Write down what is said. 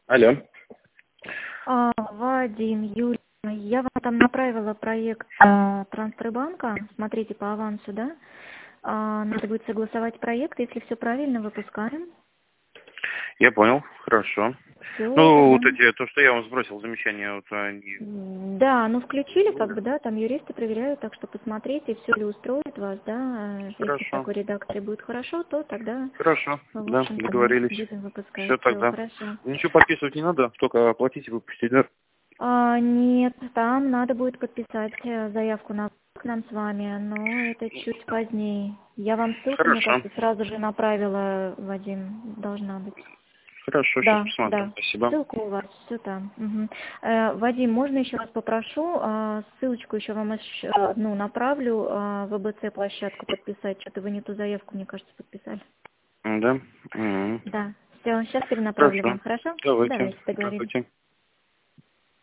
Алло. Вадим, Юлия, я вам там направила проект Транстрибанка. Смотрите по авансу, да? Надо будет согласовать проект, если все правильно, выпускаем. Я понял, хорошо. Все, Ну, тогда. вот эти, то, что я вам сбросил замечания, вот они... Да, ну включили, как бы, да, там юристы проверяют, так что посмотрите, все ли устроит вас, да. Если в Хорошо. такой редакции будет хорошо, то тогда, Хорошо, в да, общем-то, мы договорились. будем выпускать. Все Все, тогда. хорошо. Ничего подписывать не надо, только оплатить и выпустить, да? Нет, там надо будет подписать заявку на к нам с вами, но это чуть позднее. Я вам ссылку, мне Хорошо. кажется, сразу же направила, Вадим, должна быть. Хорошо, сейчас Да, посмотрим. да, Спасибо. ссылка у вас, все там. Мгм. Вадим, можно еще раз попрошу, ссылочку еще вам одну направлю, в ВБЦ-площадку подписать. Что-то вы не ту заявку, мне кажется, подписали. Да? Мгм. Да, все, сейчас перенаправлю вам, Хорошо. хорошо? Давайте. Давайте, договорились. Здравствуйте.